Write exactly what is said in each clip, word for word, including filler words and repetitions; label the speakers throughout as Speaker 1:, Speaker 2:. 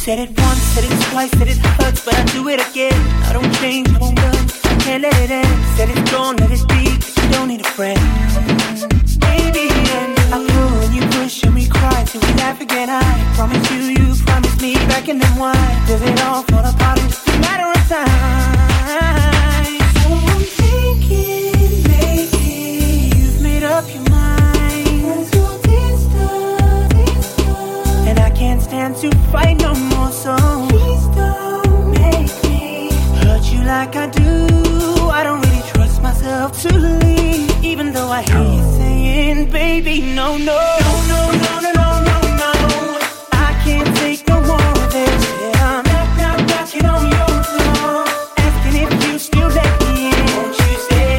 Speaker 1: Said it once, said it twice, said it hurts, but I do it again. I don't change, I won't run, I can't let it end. Said it's gone, let it be, you don't need a friend. Baby, and I pull and you push and we cry till we laugh again. I promise you, you promised me back and then why does it all fall apart in just a matter of time? So I'm thinking, maybe you've made up your mind. Cause you're distant, distant, and I can't stand to fight no more. So please don't make me hurt you like I do. I don't really trust myself to leave, even though I hear you saying, baby, no, no, no, no, no, no, no, no, no. I can't take no more of this. Yeah, I'm knock, knock, knocking on your door, asking if you still let me in. Won't you stay?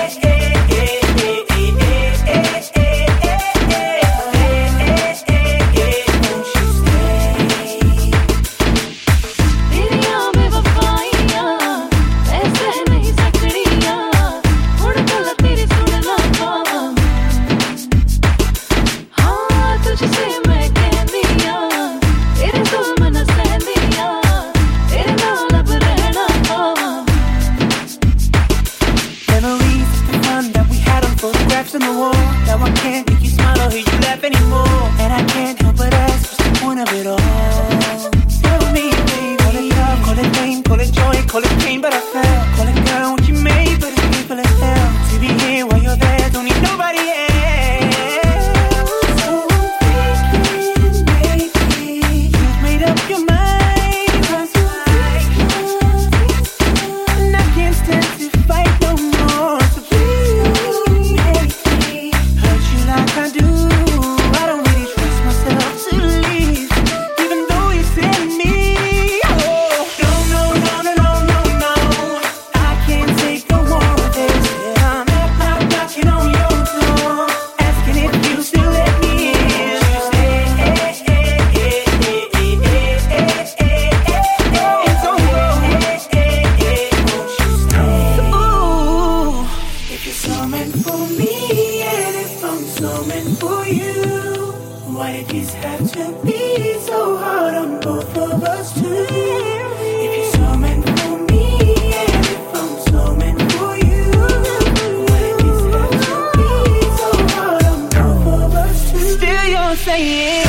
Speaker 1: In the wall, now I can't make you smile or hear you laugh anymore, and I can't help but ask, what's the point of it all? Tell me, baby. Call it love, call it pain, call it joy, call it pain, but I fell. Call it girl, what you made, but it's painful as hell to be here while you're there, don't need nobody else. So I'm thinking, maybe you've made up your mind. Cause you like us, and I can't stand to fight no more. So please like I do, I don't really trust myself to leave, even though you said me. Oh, no, no, no, no, no, no, no. I can't take no more of this. Yeah, I'm knock, knock, knocking on your door, asking if you still let me in. You say, eh, eh, eh, eh, eh, eh, eh, eh, it's over. Eh, eh, eh, won't you stay? Ooh, if you're so meant for me, and if I'm so meant for you, why did this have to be so hard on both of us too? If you're so meant for me, and if I'm so meant for you, why did this have to be so hard on both of us too? Still you're saying